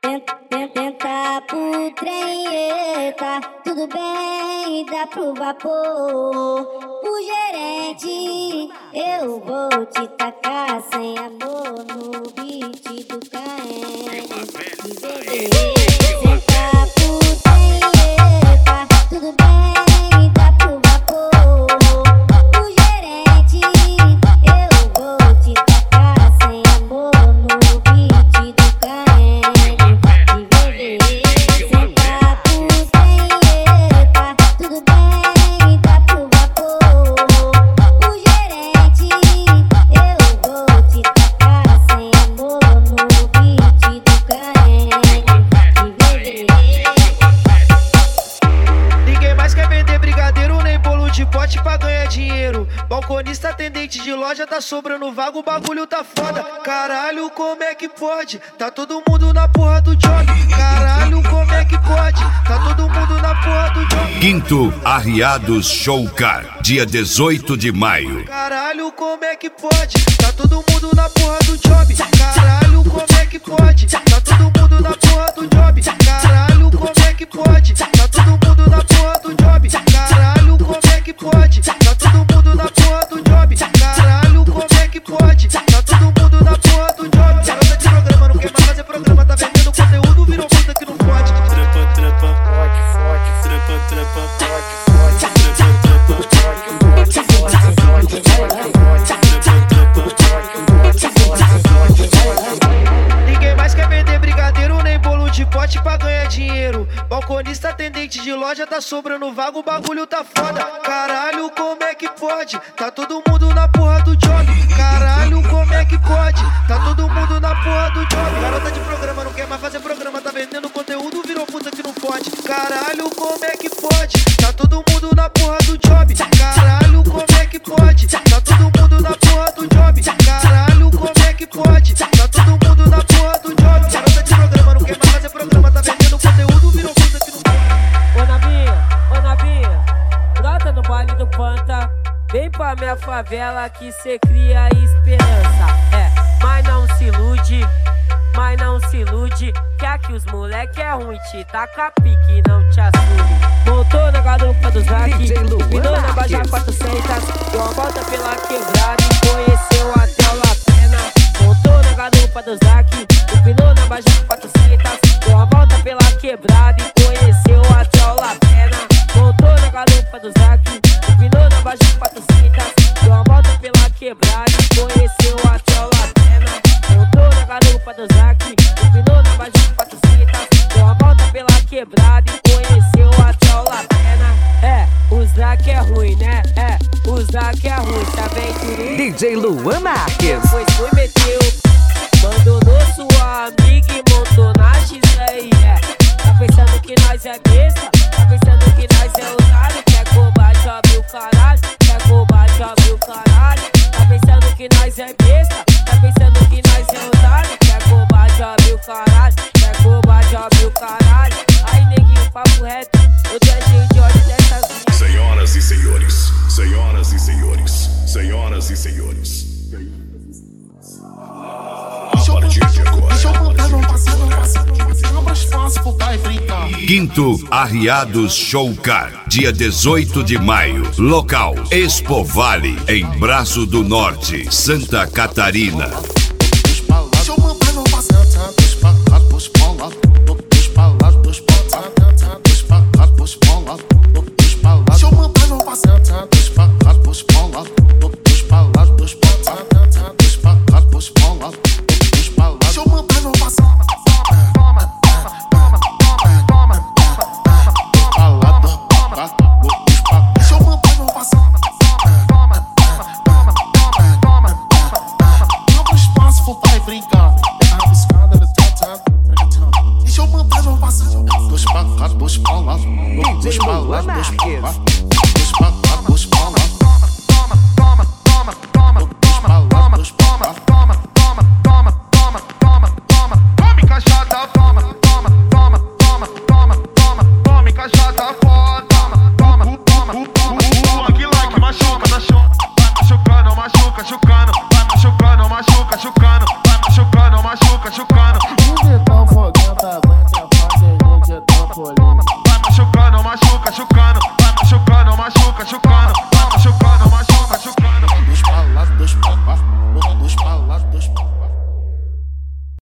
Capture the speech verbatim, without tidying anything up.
Tenta pro trem, eita, tudo bem, dá pro vapor. O gerente, eu vou te tacar sem amor no beat do Caene. Tenta pro trem, eita, tudo bem, dá pro vapor. O gerente, eu vou te tacar sem amor no beat do Caene. Balconista, atendente de loja, tá sobrando vaga, o bagulho tá foda. Caralho, como é que pode? Tá todo mundo na porra do job. Caralho, como é que pode? Tá todo mundo na porra do job. Quinto Arriados Showcar, dia dezoito de maio. Caralho, como é que pode? Tá todo mundo na porra do job. Caralho, como é que pode? Tá todo mundo na porra do job. Caralho, como é que pode? Tá todo mundo na porra do job. Caralho, como é que pode? Tá todo mundo na porra do job. Caralho, como é que pode? Tá todo mundo na porra do job. Garota de programa, não quer mais fazer programa, tá vendendo conteúdo, virou puta que não pode. Trepa, trepa, pode, pode, trepa, trepa, pode, pode, trepa, trepa, pode, pode, pode. Ninguém mais quer vender brigadeiro nem bolo de pote pra ganhar dinheiro. Balconista, atendente de loja, tá sobrando vaga, o bagulho tá foda. Caralho, como é que pode? Tá todo mundo na porra do job. Caralho, como é que pode? Tá todo mundo na porra do job. Garota de programa, não quer mais fazer programa, tá vendendo conteúdo, virou puta que não pode. Caralho, como é que pode? Tá todo mundo na porra do job. Caralho, como é que pode? Tá todo mundo na porra do job. Caralho, como é que pode? Tá todo mundo na porra do job. Garota de programa, não quer mais fazer programa, tá vendendo conteúdo, virou puta que não pode. Ô Nabinha, ô Nabinha, brota no baile do Panta. Vem pra minha favela que cê cria esperança. É, mas não se ilude, mas não se ilude, que aqui os moleque é ruim, te taca pique, não te assume. Montou na garupa dos rack, pinou na Baja quatrocentos, deu uma volta pela quebrada e conheceu até o La Pena. Montou na garupa dos rack, pinou na Baja quatrocentos, deu uma volta pela quebrada e conheceu até o La Pena. Montou na garupa dos rack, pinou na Baja quatrocentos, deu uma volta pela quebrada e conheceu até o La Pena. Montou na garupa do Zac, pinou na Baja quatrocentos, deu uma volta pela quebrada e conheceu até o La Pena. É, o Zac é ruim, né? É, o Zac é ruim, tá vendo? D J Luan Marques. Depois foi, meteu, abandonou sua amiga e montou na X aí, é. Tá pensando que nós é besta? Tá pensando que nós é otário? Quer combate, abre o caralho. Quer combate, abre o caralho. Tá pensando que nós é besta? Tá pensando que nós é otário? Quer combate, abre o caralho. Quer combate, abre o caralho. Aí neguinho, papo reto, eu tô cheio de ódio dessa vida. Senhoras e senhores, senhoras e senhores, senhoras e senhores. A partir de agora. Deixa eu contar, não passa, não passa. Abra espaço pro pai brincar. Quinto Arriados Showcar, dia dezoito de maio. Local: Expo Vale, em Braço do Norte, Santa Catarina. Deixa eu contar, não passa. Dos pacados, dos palas, dos palas, dos palas, dos pacados, dos palas, dos palas. Deixa eu contar, não passa. Dos pacados, dos palas, dos palas, dos palas, dos pacados, dos palas. Deixa eu manter no passado. Toma, toma, toma, toma, toma. Palado, deixa eu manter no passado. Toma, toma, toma, toma, toma. Abre espaço pro pai brincar. Deixa eu manter no passado. Dos pacados, dos palas, dos palas, dos palas, dos pacados, dos palas. Toma, toma, toma, toma, toma, toma, dos palas. Toma, toma, toma, toma, toma, toma. Tome cachaça, toma, toma, toma, toma, toma, toma. Tome cachaça, foda, toma, toma, toma. O Long Like machuca, machuca. Vai machucando, machuca, chucando. Vai machucando, machuca, chucando. Vai machucando, machuca, chucando. O dedão fodendo. Folha.